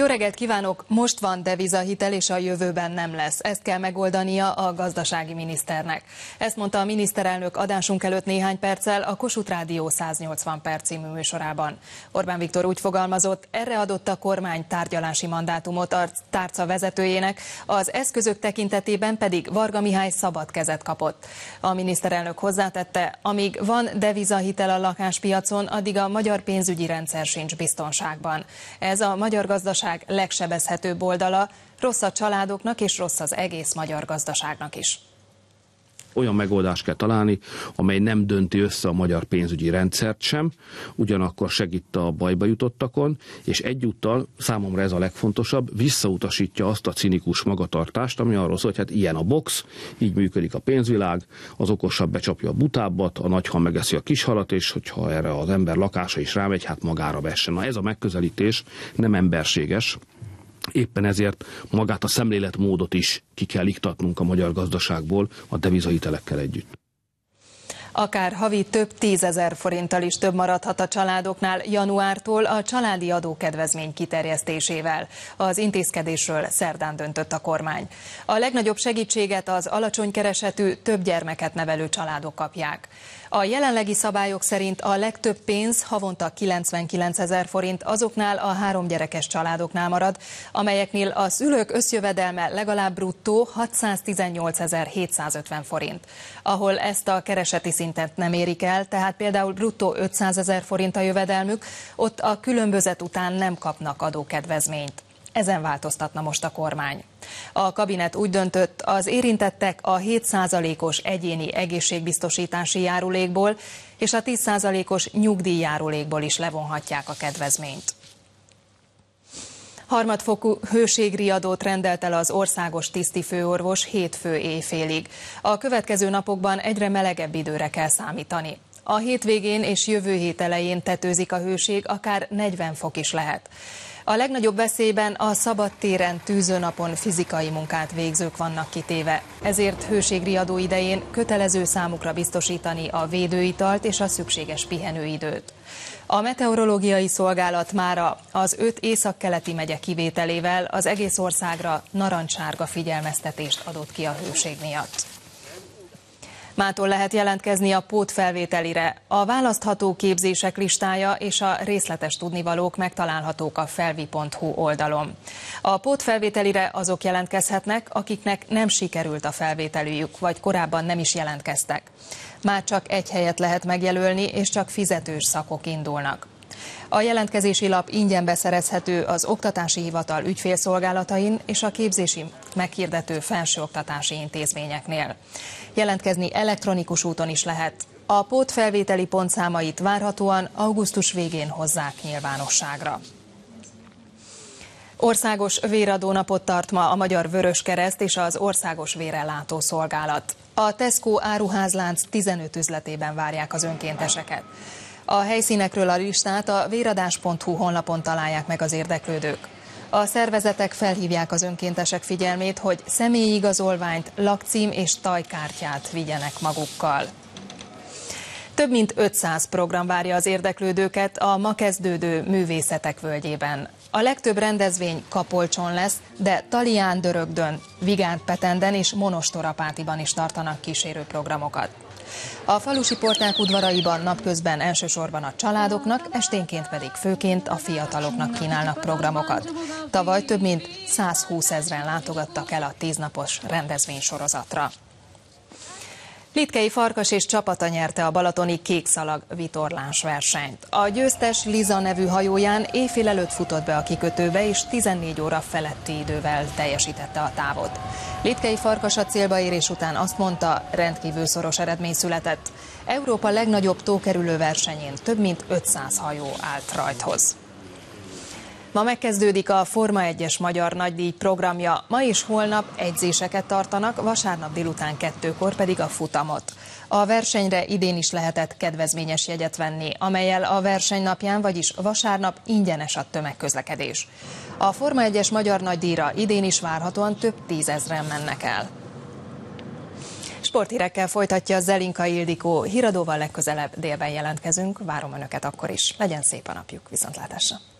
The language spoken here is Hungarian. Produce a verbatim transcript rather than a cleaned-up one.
Jó reggelt kívánok! Most van devizahitel, és a jövőben nem lesz. Ezt kell megoldania a gazdasági miniszternek. Ezt mondta a miniszterelnök adásunk előtt néhány perccel a Kossuth Rádió száznyolcvan perc című műsorában. Orbán Viktor úgy fogalmazott, erre adott a kormány tárgyalási mandátumot a tárca vezetőjének, az eszközök tekintetében pedig Varga Mihály szabad kezet kapott. A miniszterelnök hozzátette, amíg van devizahitel a lakáspiacon, addig a magyar pénzügyi rendszer sincs biztonságban. Ez a magyar gazdaság legsebezhetőbb oldala, rossz a családoknak és rossz az egész magyar gazdaságnak is. Olyan megoldást kell találni, amely nem dönti össze a magyar pénzügyi rendszert sem, ugyanakkor segít a bajba jutottakon, és egyúttal, számomra ez a legfontosabb, visszautasítja azt a cinikus magatartást, ami arról szól, hogy hát ilyen a box, így működik a pénzvilág, az okosabb becsapja a butábbat, a nagyhal megeszi a kishalat, és hogyha erre az ember lakása is rámegy, hát magára vessen. Na ez a megközelítés nem emberséges. Éppen ezért magát a szemléletmódot is ki kell iktatnunk a magyar gazdaságból a devizahitelekkel együtt. Akár havi több tízezer forinttal is több maradhat a családoknál januártól a családi adókedvezmény kiterjesztésével. Az intézkedésről szerdán döntött a kormány. A legnagyobb segítséget az alacsony keresetű, több gyermeket nevelő családok kapják. A jelenlegi szabályok szerint a legtöbb pénz, havonta kilencvenkilencezer forint azoknál a három gyerekes családoknál marad, amelyeknél a szülők összjövedelme legalább bruttó hatszáztizennyolcezer-hétszázötven forint. Ahol ezt a kereseti szintet nem érik el, tehát például bruttó ötszázezer forint a jövedelmük, ott a különbözet után nem kapnak adókedvezményt. Ezen változtatna most a kormány. A kabinet úgy döntött, az érintettek a hét százalékos egyéni egészségbiztosítási járulékból és a tíz százalékos nyugdíjjárulékból is levonhatják a kedvezményt. Harmadfokú hőségriadót rendelt el az országos tisztifőorvos hétfő éjfélig. A következő napokban egyre melegebb időre kell számítani. A hétvégén és jövő hét elején tetőzik a hőség, akár negyven fok is lehet. A legnagyobb veszélyben a szabadtéren tűzőnapon fizikai munkát végzők vannak kitéve. Ezért hőségriadó idején kötelező számukra biztosítani a védőitalt és a szükséges pihenőidőt. A meteorológiai szolgálat mára az öt északkeleti megye kivételével az egész országra narancssárga figyelmeztetést adott ki a hőség miatt. Mától lehet jelentkezni a pótfelvételire. A választható képzések listája és a részletes tudnivalók megtalálhatók a felvi pont hu oldalon. A pótfelvételire azok jelentkezhetnek, akiknek nem sikerült a felvételőjük, vagy korábban nem is jelentkeztek. Már csak egy helyet lehet megjelölni, és csak fizetős szakok indulnak. A jelentkezési lap ingyen beszerezhető az Oktatási Hivatal ügyfélszolgálatain és a képzési meghirdető felsőoktatási intézményeknél. Jelentkezni elektronikus úton is lehet. A pótfelvételi pontszámait várhatóan augusztus végén hozzák nyilvánosságra. Országos véradó napot tart ma a Magyar Vöröskereszt és az Országos Vérellátó Szolgálat. A Tesco áruházlánc tizenöt üzletében várják az önkénteseket. A helyszínekről a listát a véradás pont hu honlapon találják meg az érdeklődők. A szervezetek felhívják az önkéntesek figyelmét, hogy személyi igazolványt, lakcím és tajkártyát vigyenek magukkal. Több mint ötszáz program várja az érdeklődőket a ma kezdődő Művészetek Völgyében. A legtöbb rendezvény Kapolcson lesz, de Talián-Dörögdön, Vigánt-Petenden és Monostorapátiban is tartanak kísérő programokat. A falusi porták udvaraiban napközben elsősorban a családoknak, esténként pedig főként a fiataloknak kínálnak programokat. Tavaly több mint százhúszezren látogattak el a tíznapos rendezvénysorozatra. Litkei Farkas és csapata nyerte a balatoni kékszalag vitorlás versenyt. A győztes Liza nevű hajóján éjfél előtt futott be a kikötőbe, és tizennégy óra feletti idővel teljesítette a távot. Litkei Farkas a célba érés után azt mondta, rendkívül szoros eredmény született. Európa legnagyobb tókerülő versenyén több mint ötszáz hajó állt rajthoz. Ma megkezdődik a Forma egyes Magyar Nagydíj programja. Ma és holnap edzéseket tartanak, vasárnap délután kettőkor pedig a futamot. A versenyre idén is lehetett kedvezményes jegyet venni, amellyel a verseny napján, vagyis vasárnap ingyenes a tömegközlekedés. A Forma egyes Magyar Nagydíjra idén is várhatóan több tízezren mennek el. Sporthírekkel folytatja Zelinka Ildikó. Híradóval legközelebb délben jelentkezünk, várom Önöket akkor is. Legyen szép a napjuk, viszontlátásra!